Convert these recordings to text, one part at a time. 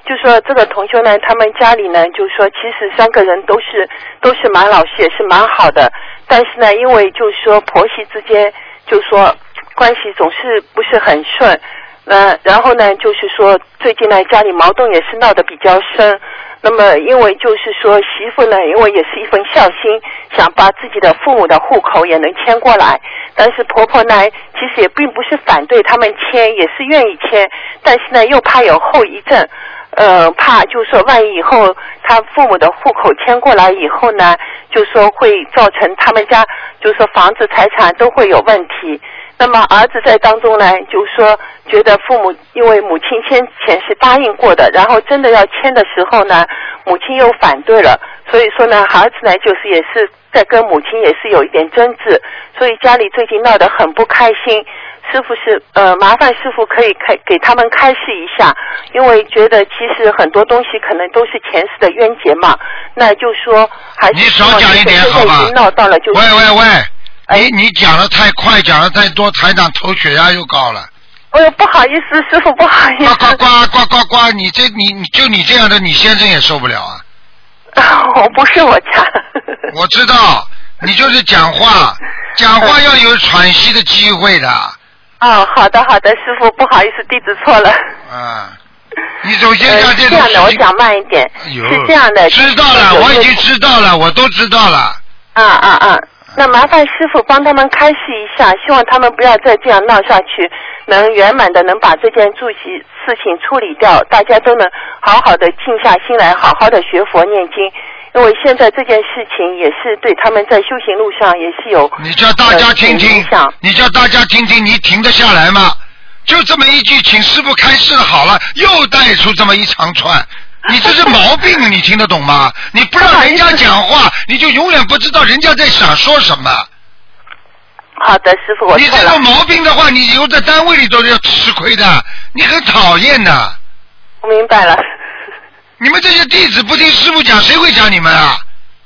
就说这个同修呢，他们家里呢，就说其实3个人都是蛮老实，也是蛮好的，但是呢，因为就是说婆媳之间，就说关系总是不是很顺，然后呢，就是说最近呢，家里矛盾也是闹得比较深。那么，因为就是说媳妇呢，因为也是一份孝心，想把自己的父母的户口也能迁过来，但是婆婆呢，其实也并不是反对他们迁，也是愿意迁，但是呢，又怕有后遗症。怕就是说万一以后他父母的户口迁过来以后呢，就说会造成他们家就是说房子财产都会有问题。那么儿子在当中呢，就是说觉得父母因为母亲先前是答应过的，然后真的要迁的时候呢，母亲又反对了，所以说呢，儿子呢就是也是在跟母亲也是有一点争执，所以家里最近闹得很不开心。师傅是麻烦师傅可以给他们开示一下，因为觉得其实很多东西可能都是前世的冤结嘛，那就说还是你少讲一点好吧？ 已经闹到了就是喂，你讲的太快，讲的太多，台长头血压又高了。 哎呦，不好意思，师傅不好意思。 呱，你这样的，你先生也受不了啊。 我不是我家。 我知道，你就是讲话要有喘息的机会的。 好的，师傅，不好意思，弟子错了。 你首先讲这样的，我讲慢一点。是这样的。 知道了，我已经知道了，我都知道了。 那麻烦师傅帮他们开示一下，希望他们不要再这样闹下去，能圆满的能把这件事情处理掉，大家都能好好的静下心来，好好的学佛念经。因为现在这件事情也是对他们在修行路上也是有你叫大家听听，你停得下来吗？就这么一句，请师父开示好了，又带出这么一长串，你这是毛病，你听得懂吗？你不让人家讲话，你就永远不知道人家在想说什么。 好的，师父，我你这种毛病的话，你以后在单位里都是要吃亏的，你很讨厌的。 我明白了。 你们这些弟子不听师父讲，谁会讲你们啊？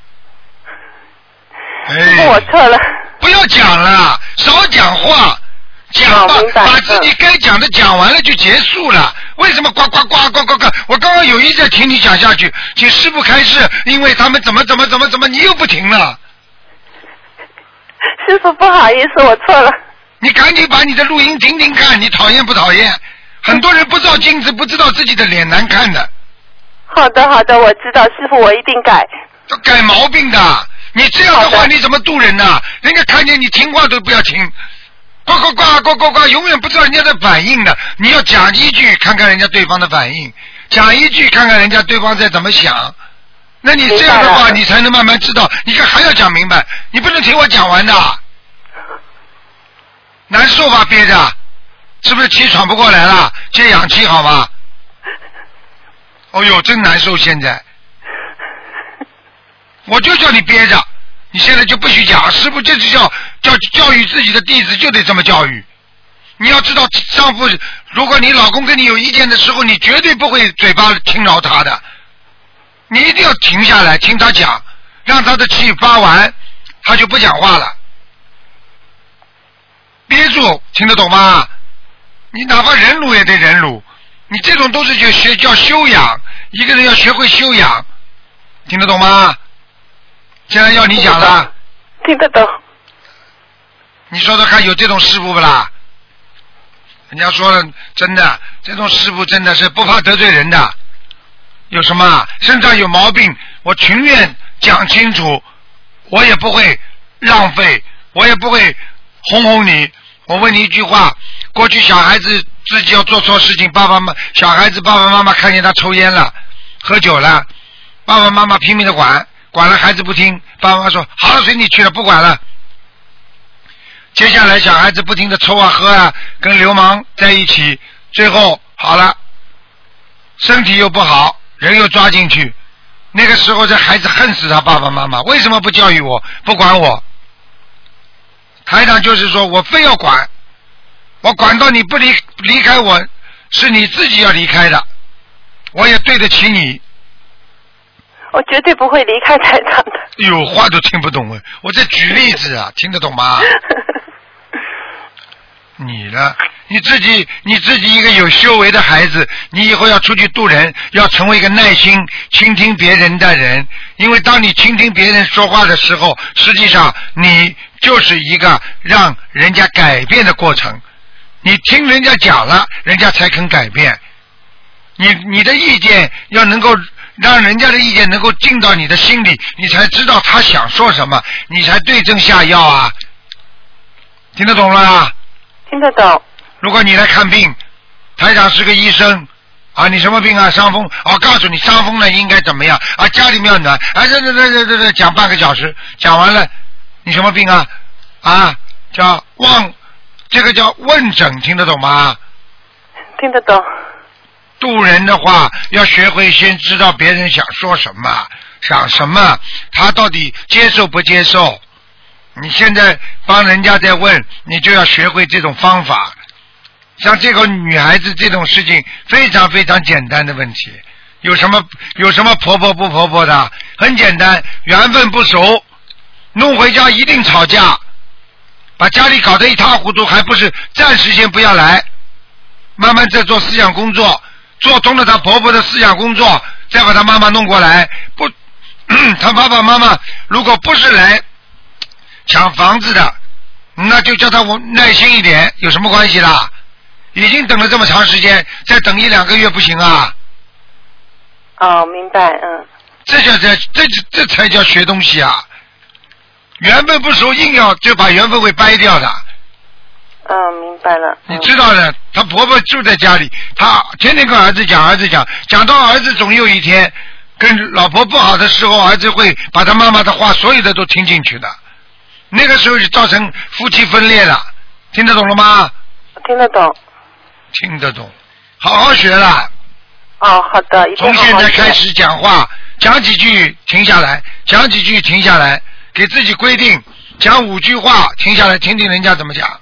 师父，我错了。 不要讲了，少讲话，讲吧，把自己该讲的讲完了就结束了。为什么呱？我刚刚有意在听你讲下去，请师父开示，因为他们怎么，你又不停了。 师父，不好意思，我错了。 你赶紧把你的录音听听看，你讨厌不讨厌？很多人不照镜子，不知道自己的脸难看的。 好的，我知道，师父，我一定改。 要改毛病的，你这样的话你怎么度人呢？人家看见你听话都不要听，呱，永远不知道人家的反应的。你要讲一句，看看人家对方的反应；讲一句，看看人家对方在怎么想。那你这样的话，你才能慢慢知道。你看还要讲明白，你不能听我讲完的。难受吧，憋着，是不是气喘不过来了？接氧气好吗？哦呦，真难受！现在，我就叫你憋着，你现在就不许讲。师父这是教育自己的弟子，就得这么教育。你要知道，丈夫，如果你老公跟你有意见的时候，你绝对不会嘴巴轻饶他的，你一定要停下来听他讲，让他的气发完，他就不讲话了。憋住，听得懂吗？你哪怕忍辱也得忍辱。你这种都是叫修养，一个人要学会修养，听得懂吗？现在要你讲了。 听得懂。 你说说看，有这种师傅不啦？人家说了，真的，这种师傅真的是不怕得罪人的。有什么身上有毛病，我情愿讲清楚，我也不会浪费，我也不会哄你。我问你一句话，过去小孩子自己要做错事情，小孩子爸爸妈妈看见他抽烟了，喝酒了，爸爸妈妈拼命的管了孩子不听，爸爸妈妈说好了随你去了，不管了。接下来小孩子不停的抽啊喝啊，跟流氓在一起，最后好了，身体又不好，人又抓进去，那个时候这孩子恨死他爸爸妈妈，为什么不教育我，不管我？台长就是说我非要管，我管到你不离开我，是你自己要离开的，我也对得起你。 我绝对不会离开台长的。 有话都听不懂啊！我在举例子啊，听得懂吗？ 你了，你自己一个有修为的孩子，你以后要出去度人，要成为一个耐心倾听别人的人。因为当你倾听别人说话的时候，实际上你就是一个让人家改变的过程。你听人家讲了，人家才肯改变。你的意见要能够让人家的意见能够进到你的心里，你才知道他想说什么，你才对症下药啊。听得懂了啊？ 听得懂。 如果你来看病，台长是个医生啊，你什么病啊？伤风啊，告诉你伤风了应该怎么样啊？家里面要暖啊，这讲半个小时，讲完了，你什么病啊？啊，这个叫问诊，听得懂吗？ 听得懂。 渡人的话，要学会先知道别人想说什么，想什么，他到底接受不接受。你现在帮人家在问，你就要学会这种方法。像这个女孩子这种事情非常非常简单的问题，有什么婆婆不婆婆的？很简单，缘分不熟，弄回家一定吵架，把家里搞得一塌糊涂，还不是暂时先不要来，慢慢再做思想工作，做通了她婆婆的思想工作，再把她妈妈弄过来。不，她爸爸妈妈如果不是来抢房子的，那就叫他耐心一点，有什么关系啦？已经等了这么长时间，再等1-2个月不行啊？ 哦，明白，嗯。 这才叫学东西啊！缘分不熟，硬要就把缘分会掰掉的。 明白了。 你知道的，她婆婆住在家里，她天天跟儿子讲到儿子总有一天跟老婆不好的时候，儿子会把他妈妈的话所有的都听进去的。那个时候就造成夫妻分裂了，听得懂了吗？ 听得懂。 听得懂，好好学了。 哦，好的，一定好好学。从现在开始讲话，讲几句停下来，讲几句停下来，给自己规定讲5句话，停下来听听人家怎么讲。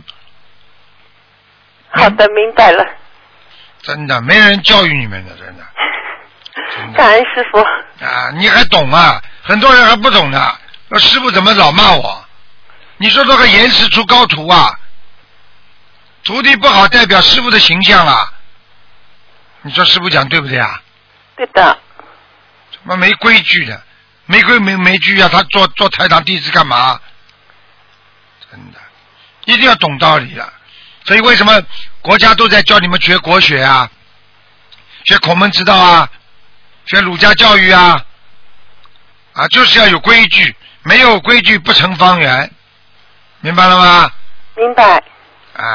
好的，明白了。 真的，没人教育你们的，真的。 感恩师父。 啊，你还懂啊？很多人还不懂呢。师父怎么老骂我？你说这个严师出高徒啊，徒弟不好代表师父的形象啊。你说师父讲对不对啊？ 对的。 怎么没规矩的？没规没矩啊！他做台长弟子干嘛？真的，一定要懂道理的。所以为什么国家都在教你们学国学啊？学孔门之道啊？学儒家教育啊？啊，就是要有规矩，没有规矩不成方圆。明白了吗？ 明白。